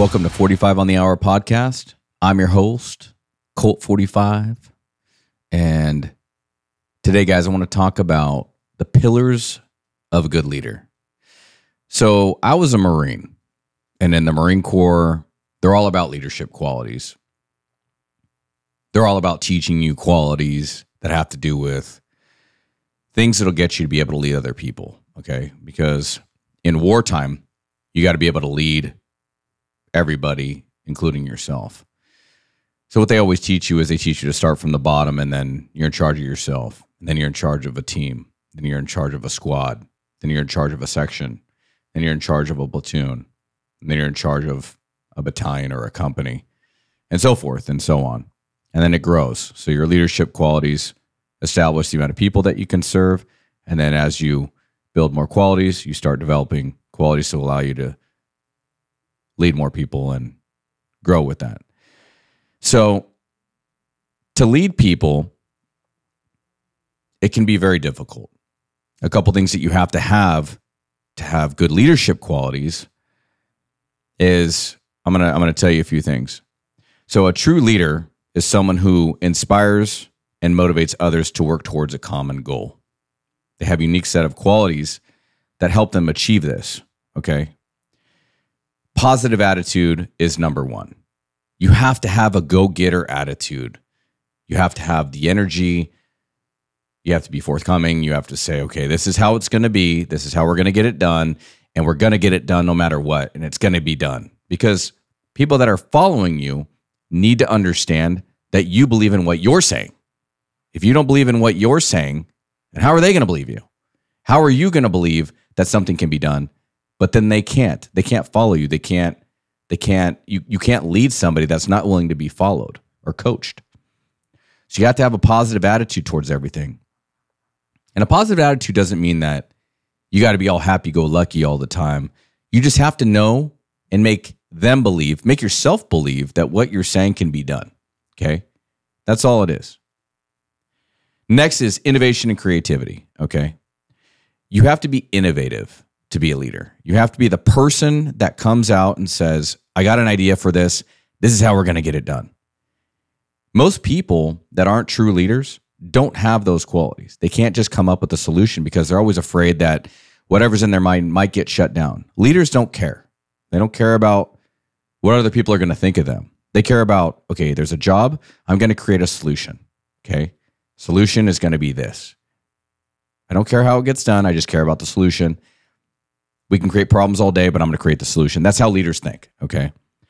Welcome to 45 on the Hour podcast. I'm your host, Colt45. And today, guys, I want to talk about the pillars of a good leader. So I was a Marine, and in the Marine Corps, they're all about leadership qualities. They're all about teaching you qualities that have to do with things that'll get you to be able to lead other people, okay? Because in wartime, you got to be able to lead everybody, including yourself. So what they always teach you is they teach you to start from the bottom, and then you're in charge of yourself, and then you're in charge of a team, then you're in charge of a squad, then you're in charge of a section, then you're in charge of a platoon, and then you're in charge of a battalion or a company, and so forth and so on. And then it grows. So your leadership qualities establish the amount of people that you can serve, and then as you build more qualities, you start developing qualities to allow you to lead more people and grow with that. So to lead people, it can be very difficult. A couple things that you have to have good leadership qualities is, I'm gonna tell you a few things. So a true leader is someone who inspires and motivates others to work towards a common goal. They have a unique set of qualities that help them achieve this, okay? Positive attitude is number one. You have to have a go-getter attitude. You have to have the energy. You have to be forthcoming. You have to say, okay, this is how it's going to be. This is how we're going to get it done. And we're going to get it done no matter what. And it's going to be done. Because people that are following you need to understand that you believe in what you're saying. If you don't believe in what you're saying, then how are they going to believe you? How are you going to believe that something can be done? But then they can't follow you. You can't lead somebody that's not willing to be followed or coached. So you have to have a positive attitude towards everything. And a positive attitude doesn't mean that you got to be all happy-go-lucky all the time. You just have to know and make yourself believe that what you're saying can be done. Okay? That's all it is. Next is innovation and creativity. Okay? You have to be innovative to be a leader. You have to be the person that comes out and says, I got an idea for this. This is how we're going to get it done. Most people that aren't true leaders don't have those qualities. They can't just come up with a solution because they're always afraid that whatever's in their mind might get shut down. Leaders don't care. They don't care about what other people are going to think of them. They care about, okay, there's a job. I'm going to create a solution. Okay. Solution is going to be this. I don't care how it gets done. I just care about the solution. We can create problems all day, but I'm going to create the solution. That's how leaders think, okay?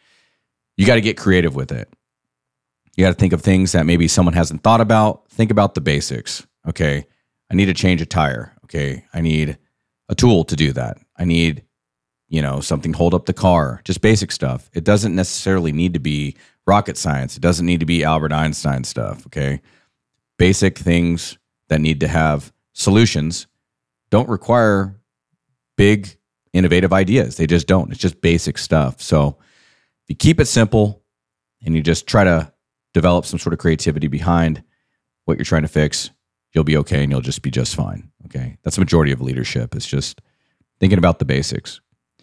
You got to get creative with it. You got to think of things that maybe someone hasn't thought about. Think about the basics, okay? I need to change a tire, okay? I need a tool to do that. I need, something to hold up the car. Just basic stuff. It doesn't necessarily need to be rocket science. It doesn't need to be Albert Einstein stuff, okay? Basic things that need to have solutions don't require big innovative ideas. They just don't. It's just basic stuff. So if you keep it simple and you just try to develop some sort of creativity behind what you're trying to fix, you'll be okay and you'll just be just fine. Okay. That's the majority of leadership. It's just thinking about the basics.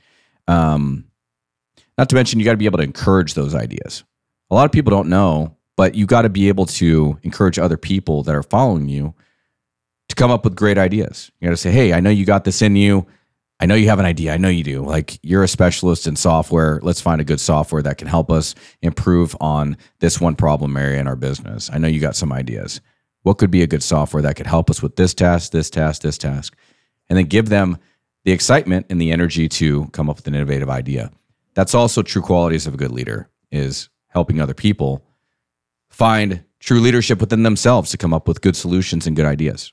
Not to mention, you got to be able to encourage those ideas. A lot of people don't know, but you got to be able to encourage other people that are following you to come up with great ideas. You got to say, hey, I know you got this in you. I know you have an idea. I know you do. Like, you're a specialist in software. Let's find a good software that can help us improve on this one problem area in our business. I know you got some ideas. What could be a good software that could help us with this task, this task, this task? And then give them the excitement and the energy to come up with an innovative idea. That's also true qualities of a good leader, is helping other people find true leadership within themselves to come up with good solutions and good ideas.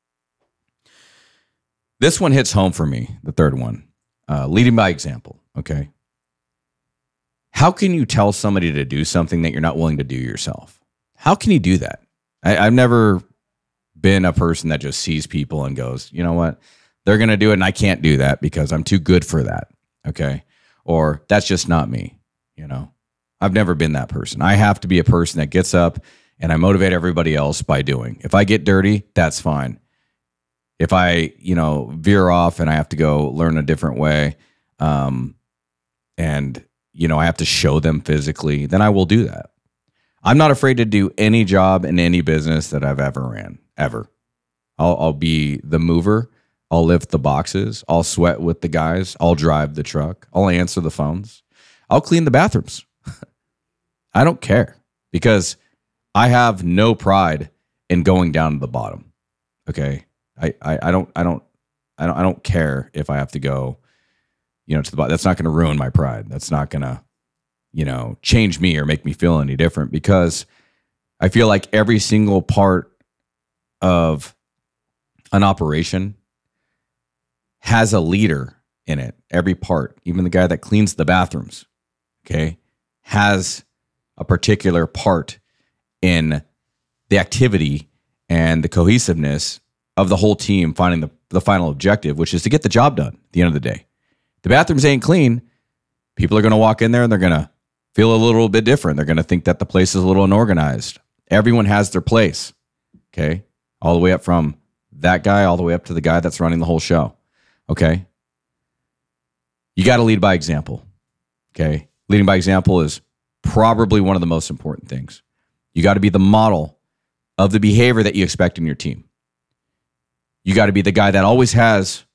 This one hits home for me, the third one, leading by example, okay? How can you tell somebody to do something that you're not willing to do yourself? How can you do that? I've never been a person that just sees people and goes, you know what? They're going to do it and I can't do that because I'm too good for that, okay? Or that's just not me, I've never been that person. I have to be a person that gets up and I motivate everybody else by doing. If I get dirty, that's fine. If I, veer off and I have to go learn a different way, and I have to show them physically, then I will do that. I'm not afraid to do any job in any business that I've ever ran, ever. I'll be the mover. I'll lift the boxes. I'll sweat with the guys. I'll drive the truck. I'll answer the phones. I'll clean the bathrooms. I don't care because I have no pride in going down to the bottom. Okay. I don't care if I have to go, to the bottom. That's not going to ruin my pride. That's not going to, change me or make me feel any different because I feel like every single part of an operation has a leader in it. Every part, even the guy that cleans the bathrooms, okay, has a particular part in the activity and the cohesiveness of the whole team finding the final objective, which is to get the job done at the end of the day. The bathrooms ain't clean. People are going to walk in there and they're going to feel a little bit different. They're going to think that the place is a little unorganized. Everyone has their place, okay? All the way up from that guy all the way up to the guy that's running the whole show, okay? You got to lead by example, okay? Leading by example is probably one of the most important things. You got to be the model of the behavior that you expect in your team. You got to be the guy that always has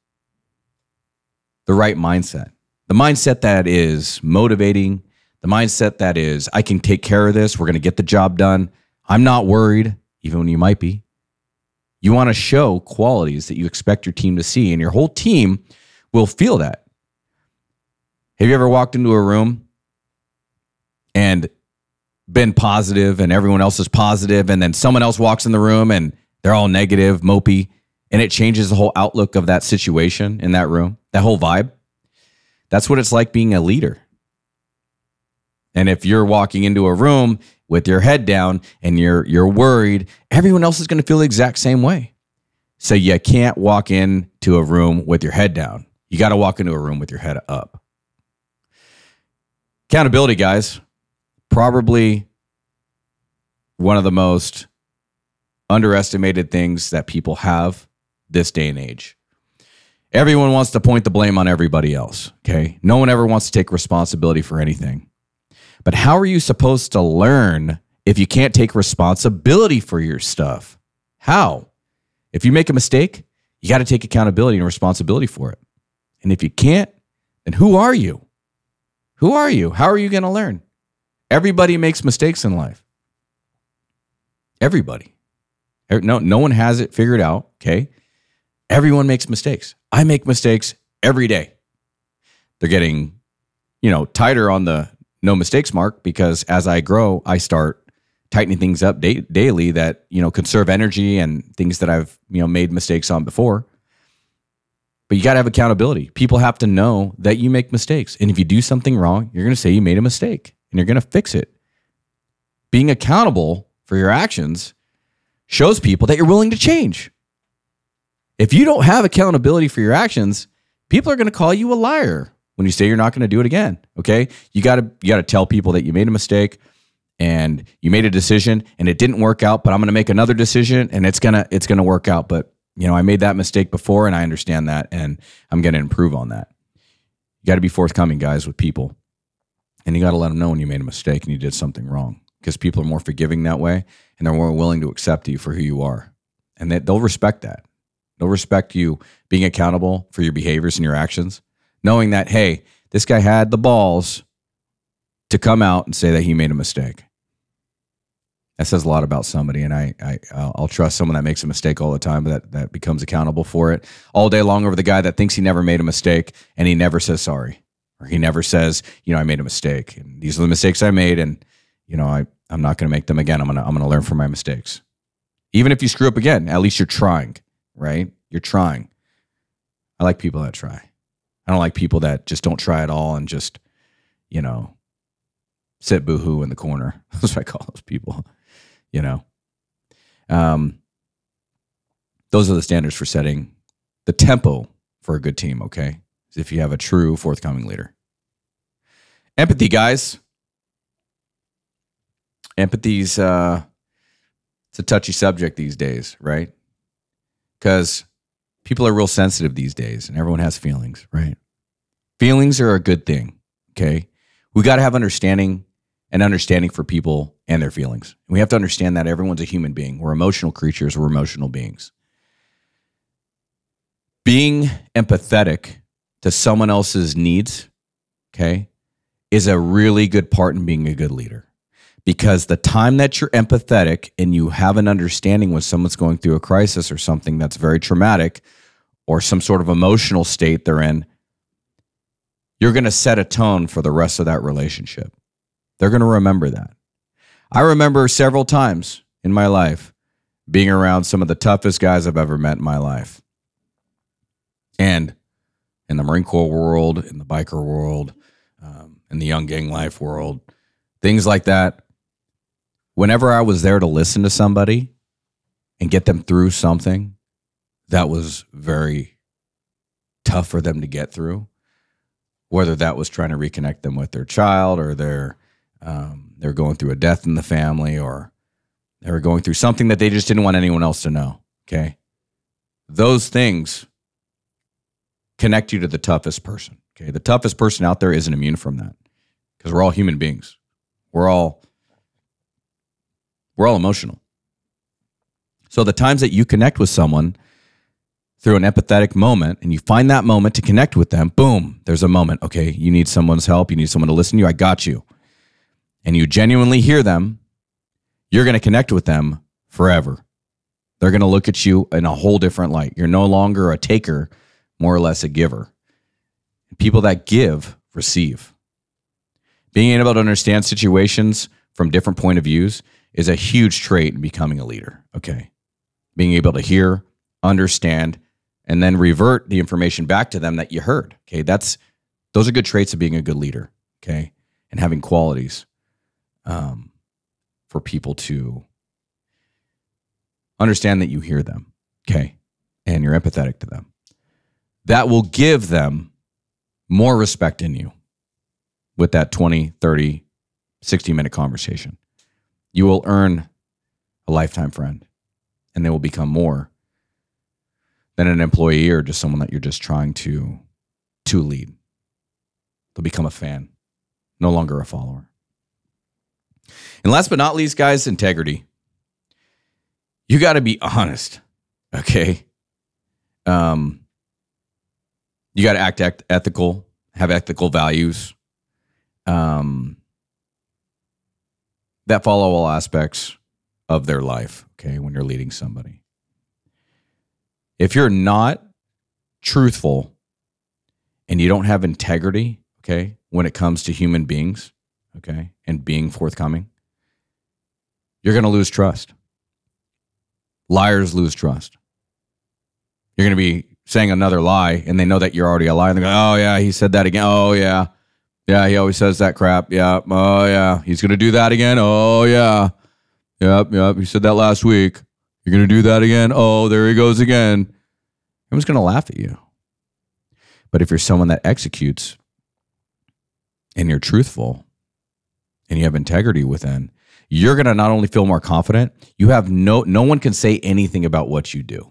the right mindset. The mindset that is motivating, the mindset that is, I can take care of this. We're going to get the job done. I'm not worried, even when you might be. You want to show qualities that you expect your team to see, and your whole team will feel that. Have you ever walked into a room and been positive and everyone else is positive, and then someone else walks in the room and they're all negative, mopey, and it changes the whole outlook of that situation in that room, that whole vibe? That's what it's like being a leader. And if you're walking into a room with your head down and you're worried, everyone else is going to feel the exact same way. So you can't walk into a room with your head down. You got to walk into a room with your head up. Accountability, guys, probably one of the most underestimated things that people have this day and age. Everyone wants to point the blame on everybody else, okay? No one ever wants to take responsibility for anything. But how are you supposed to learn if you can't take responsibility for your stuff? How? If you make a mistake, you got to take accountability and responsibility for it. And if you can't, then who are you? Who are you? How are you going to learn? Everybody makes mistakes in life. Everybody. No one has it figured out, okay? Everyone makes mistakes. I make mistakes every day. They're getting, tighter on the no mistakes mark because as I grow, I start tightening things up daily that, conserve energy and things that I've, made mistakes on before. But you got to have accountability. People have to know that you make mistakes. And if you do something wrong, you're going to say you made a mistake and you're going to fix it. Being accountable for your actions shows people that you're willing to change. If you don't have accountability for your actions, people are going to call you a liar when you say you're not going to do it again. Okay. You got to tell people that you made a mistake and you made a decision and it didn't work out, but I'm going to make another decision and it's going to work out. But I made that mistake before and I understand that and I'm going to improve on that. You got to be forthcoming, guys, with people. And you got to let them know when you made a mistake and you did something wrong because people are more forgiving that way and they're more willing to accept you for who you are. And they'll respect that. They'll respect you being accountable for your behaviors and your actions, knowing that, hey, this guy had the balls to come out and say that he made a mistake. That says a lot about somebody, and I'll trust someone that makes a mistake all the time, but that becomes accountable for it all day long over the guy that thinks he never made a mistake and he never says sorry, or he never says, I made a mistake, and these are the mistakes I made, and I'm not going to make them again. I'm gonna learn from my mistakes. Even if you screw up again, at least you're trying, right? You're trying. I like people that try. I don't like people that just don't try at all and just, sit boo-hoo in the corner. That's what I call those people. Those are the standards for setting the tempo for a good team, okay? If you have a true forthcoming leader. Empathy, guys. Empathy's it's a touchy subject these days, right? Because people are real sensitive these days and everyone has feelings, right? Feelings are a good thing, okay? We got to have understanding for people and their feelings. And we have to understand that everyone's a human being. We're emotional creatures. We're emotional beings. Being empathetic to someone else's needs, okay, is a really good part in being a good leader. Because the time that you're empathetic and you have an understanding when someone's going through a crisis or something that's very traumatic or some sort of emotional state they're in, you're going to set a tone for the rest of that relationship. They're going to remember that. I remember several times in my life being around some of the toughest guys I've ever met in my life. And in the Marine Corps world, in the biker world, in the young gang life world, things like that. Whenever I was there to listen to somebody and get them through something that was very tough for them to get through, whether that was trying to reconnect them with their child or they're going through a death in the family or they were going through something that they just didn't want anyone else to know, okay? Those things connect you to the toughest person, okay? The toughest person out there isn't immune from that because we're all human beings. We're all emotional. So the times that you connect with someone through an empathetic moment and you find that moment to connect with them, boom, there's a moment. Okay, you need someone's help. You need someone to listen to you. I got you. And you genuinely hear them, you're going to connect with them forever. They're going to look at you in a whole different light. You're no longer a taker, more or less a giver. People that give, receive. Being able to understand situations from different point of views is a huge trait in becoming a leader, okay? Being able to hear, understand, and then revert the information back to them that you heard, okay? Those are good traits of being a good leader, okay? And having qualities for people to understand that you hear them, okay? And you're empathetic to them. That will give them more respect in you with that 20, 30, 60-minute conversation. You will earn a lifetime friend, and they will become more than an employee or just someone that you're just trying to lead. They'll become a fan, no longer a follower. And last but not least, guys, integrity. You got to be honest, okay? You got to act ethical, have ethical values that follow all aspects of their life, okay, when you're leading somebody. If you're not truthful and you don't have integrity, okay, when it comes to human beings, okay, and being forthcoming, you're going to lose trust. Liars lose trust. You're going to be saying another lie and they know that you're already a liar. And they go, oh, yeah, he said that again. Oh, yeah. Yeah, he always says that crap. Yeah. Oh, yeah. He's going to do that again. Oh, yeah. Yep. He said that last week. You're going to do that again. Oh, there he goes again. Everyone's going to laugh at you. But if you're someone that executes and you're truthful and you have integrity within, you're going to not only feel more confident, you have no one can say anything about what you do.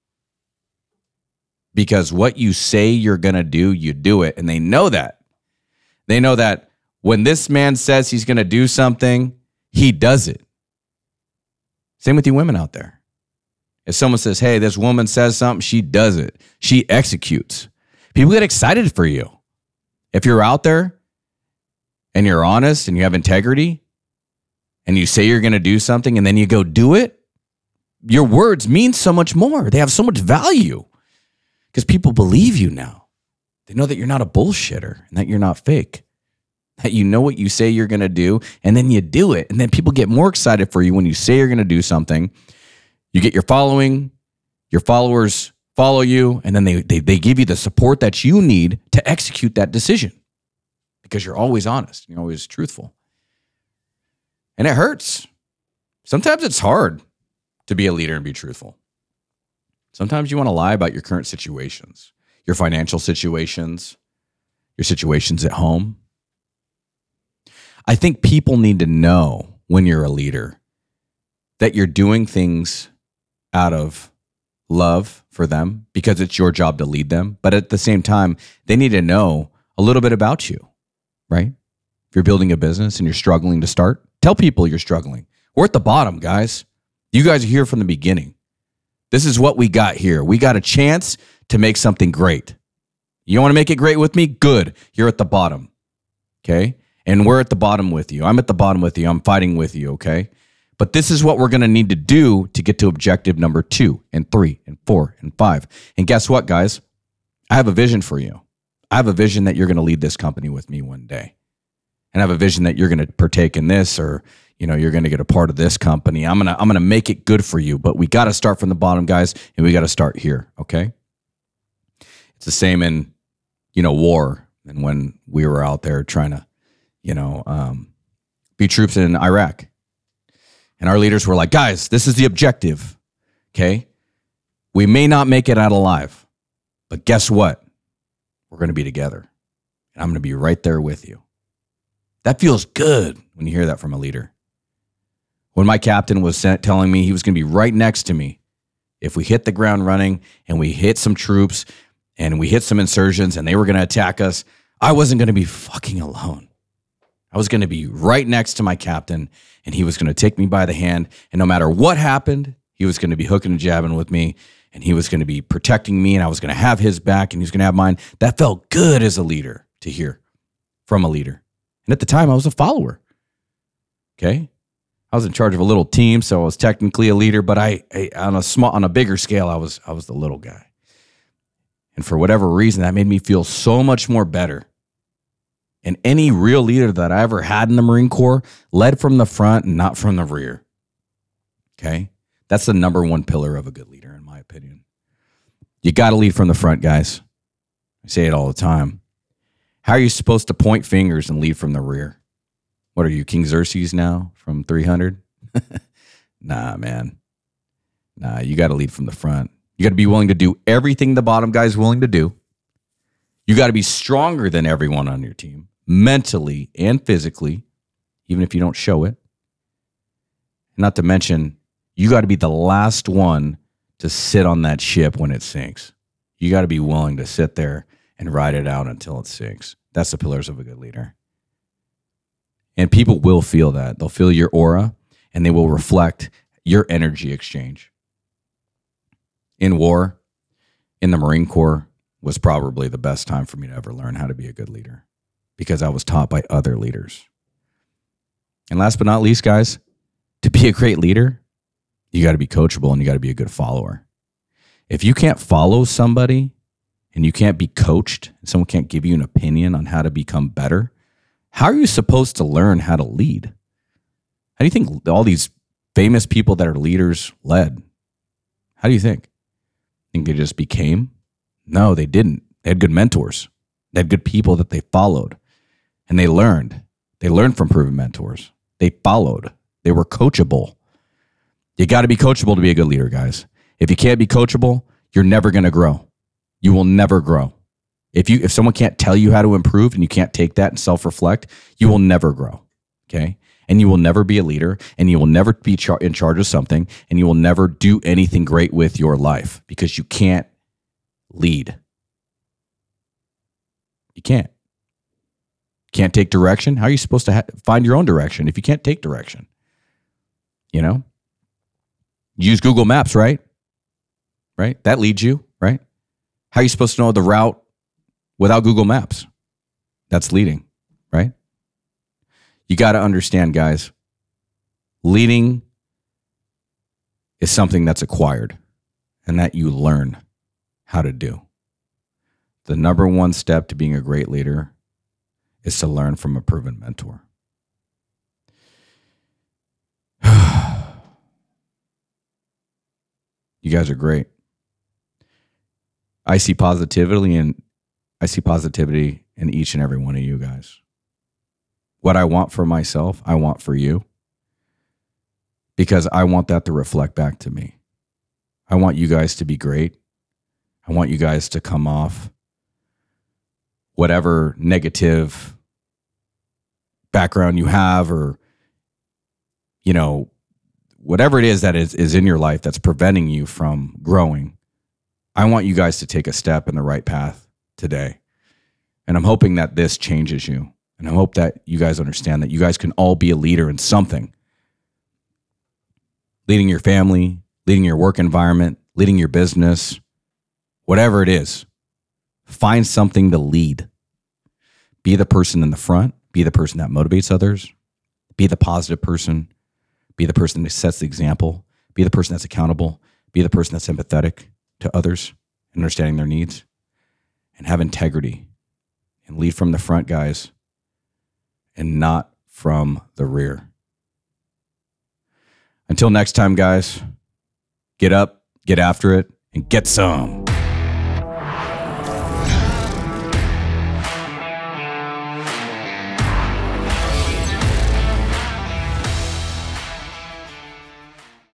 Because what you say you're going to do, you do it. And they know that. They know that when this man says he's going to do something, he does it. Same with you women out there. If someone says, hey, this woman says something, she does it. She executes. People get excited for you. If you're out there and you're honest and you have integrity and you say you're going to do something and then you go do it, your words mean so much more. They have so much value because people believe you now. They know that you're not a bullshitter and that you're not fake, that you know what you say you're going to do and then you do it. And then people get more excited for you when you say you're going to do something. You get your following, your followers follow you, and then they give you the support that you need to execute that decision because you're always honest. You're always truthful. And it hurts. Sometimes it's hard to be a leader and be truthful. Sometimes you want to lie about your current situations, your financial situations, your situations at home. I think people need to know when you're a leader that you're doing things out of love for them because it's your job to lead them. But at the same time, they need to know a little bit about you, right? If you're building a business and you're struggling to start, tell people you're struggling. We're at the bottom, guys. You guys are here from the beginning. This is what we got here. We got a chance to make something great. You want to make it great with me? Good. You're at the bottom. Okay? And we're at the bottom with you. I'm at the bottom with you. I'm fighting with you. Okay? But this is what we're going to need to do to get to objective number 2 and 3 and 4 and 5. And guess what, guys? I have a vision for you. I have a vision that you're going to lead this company with me one day. And I have a vision that you're going to partake in this, or you're going to get a part of this company. I'm going to make it good for you, but we got to start from the bottom, guys, and we got to start here, okay? It's the same in war, and when we were out there trying to be troops in Iraq. And our leaders were like, guys, this is the objective, okay? We may not make it out alive, but guess what? We're going to be together, and I'm going to be right there with you. That feels good when you hear that from a leader. When my captain was telling me he was going to be right next to me if we hit the ground running and we hit some troops and we hit some insurgents and they were going to attack us, I wasn't going to be fucking alone. I was going to be right next to my captain, and he was going to take me by the hand, and no matter what happened, he was going to be hooking and jabbing with me, and he was going to be protecting me, and I was going to have his back, and he was going to have mine. That felt good as a leader to hear from a leader. And at the time, I was a follower. Okay? I was in charge of a little team, so I was technically a leader, but I on a bigger scale, I was the little guy. And for whatever reason, that made me feel so much more better. And any real leader that I ever had in the Marine Corps led from the front and not from the rear. Okay? That's the number one pillar of a good leader, in my opinion. You got to lead from the front, guys. I say it all the time. How are you supposed to point fingers and lead from the rear? What are you, King Xerxes now from 300? Nah, man. Nah, you got to lead from the front. You got to be willing to do everything the bottom guy's willing to do. You got to be stronger than everyone on your team, mentally and physically, even if you don't show it. Not to mention, you got to be the last one to sit on that ship when it sinks. You got to be willing to sit there and ride it out until it sinks. That's the pillars of a good leader. And people will feel that. They'll feel your aura, and they will reflect your energy exchange. In war, in the Marine Corps, was probably the best time for me to ever learn how to be a good leader, because I was taught by other leaders. And last but not least, guys, to be a great leader, you got to be coachable and you got to be a good follower. If you can't follow somebody and you can't be coached, and someone can't give you an opinion on how to become better, how are you supposed to learn how to lead? How do you think all these famous people that are leaders led? How do you think? Think they just became? No, they didn't. They had good mentors. They had good people that they followed. And they learned. They learned from proven mentors. They followed. They were coachable. You got to be coachable to be a good leader, guys. If you can't be coachable, you're never going to grow. You will never grow. If someone can't tell you how to improve and you can't take that and self-reflect, you will never grow, okay? And you will never be a leader, and you will never be in charge of something, and you will never do anything great with your life because you can't lead. You can't. Can't take direction? How are you supposed to find your own direction if you can't take direction? You use Google Maps, right? Right? That leads you, right? How are you supposed to know the route without Google Maps? That's leading, right? You got to understand, guys, leading is something that's acquired and that you learn how to do. The number one step to being a great leader is to learn from a proven mentor. You guys are great. I see positivity in each and every one of you guys. What I want for myself, I want for you, because I want that to reflect back to me. I want you guys to be great. I want you guys to come off whatever negative background you have, or whatever it is that is in your life that's preventing you from growing. I want you guys to take a step in the right path today. And I'm hoping that this changes you. And I hope that you guys understand that you guys can all be a leader in something. Leading your family, leading your work environment, leading your business, whatever it is. Find something to lead. Be the person in the front. Be the person that motivates others. Be the positive person. Be the person that sets the example. Be the person that's accountable. Be the person that's empathetic to others and understanding their needs. And have integrity. And lead from the front, guys, and not from the rear. Until next time, guys, get up, get after it, and get some.